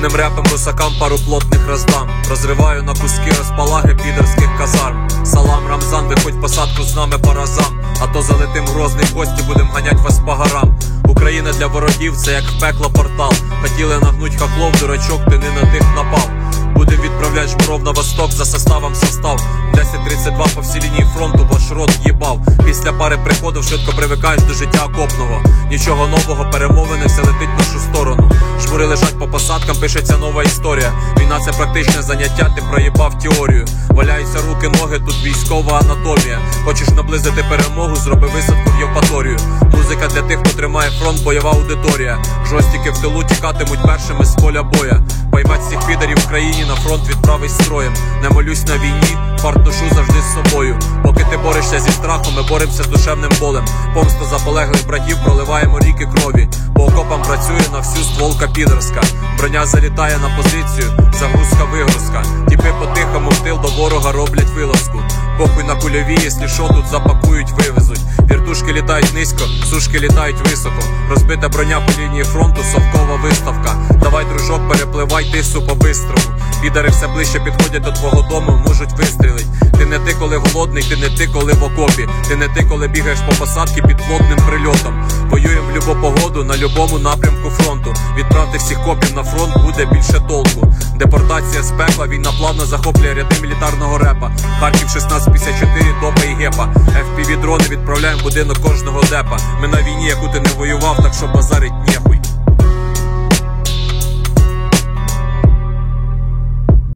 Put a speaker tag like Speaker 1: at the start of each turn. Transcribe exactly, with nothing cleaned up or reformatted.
Speaker 1: Плотним репом русакам пару плотних роздам. Розриваю на куски розпалаги підерських казарм. Салам, Рамзан, виходь посадку з нами по разам. А то залетим грозний в гості, будем ганять вас по горам. Україна для ворогів, це як в пекло портал. Хотіли нагнуть хохлов, дурачок, ти не на тих напав. Будем відправлять жмуров на восток, за составом состав. Десять тридцять два по всій лінії фронту, ваш рот їбав. Після пари приходів швидко привикаєш до життя окопного. Нічого нового, перемовини, все летить в нашу сторону. Жмури лежать по посадкам, пишеться нова історія. Війна — це практичне заняття, ти проїбав теорію. Валяються руки, ноги, тут військова анатомія. Хочеш наблизити перемогу, зроби висадку в Євпаторію. Музика для тих, хто тримає фронт, бойова аудиторія. Жостики в тилу тікатимуть першими з поля боя. Поймать всіх підарів в країні, на фронт відправить строєм. Не молюсь на війні, фарт ношу завжди з собою. Поки ти борешся зі страхом, ми боремося з душевним болем. Помста за полеглих братів, проливаємо ріки крові. По окопам працює на всю стволка підерська. Броня залітає на позицію, загрузка вигрузка. Тіпи по-тихому в тил до ворога роблять вилазку. Похуй на кульові, якщо що, тут запакують, вивезуть. Віртушки літають низько, сушки літають високо. Розбита броня по лінії фронту, совкова виставка. Давай, дружок, перепливай тису по-бистрому. Підари все ближче підходять до твого дому, можуть вистрілить. Ти не ти, коли голодний, ти не ти, коли в окопі. Ти не ти, коли бігаєш по посадці під плотним прильотом. Воюємо в любу погоду, на любому напрямку фронту. Відправте всіх копів на фронт, буде більше толку. Депортація з пекла, війна плавно захоплює ряди мілітарного репа. Харків шістнадцять п'ятдесят чотири, допа і гепа. еф пі ві дрони відправляємо в будинок кожного депа. Ми на війні, яку ти не воював, так що базарить нехуй.